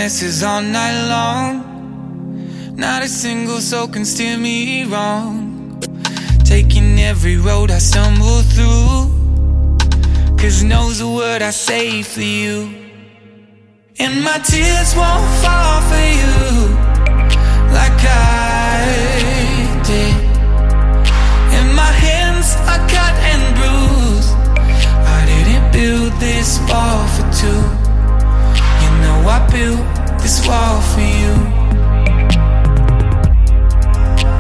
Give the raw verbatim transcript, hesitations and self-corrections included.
promises all night long. Not a single soul can steer me wrong. Taking every road I stumble through, 'cause knows the word I say for you. And my tears won't fall for you like I did. And my hands are cut and bruised. I didn't build this wall for two. You know I built this wall for you.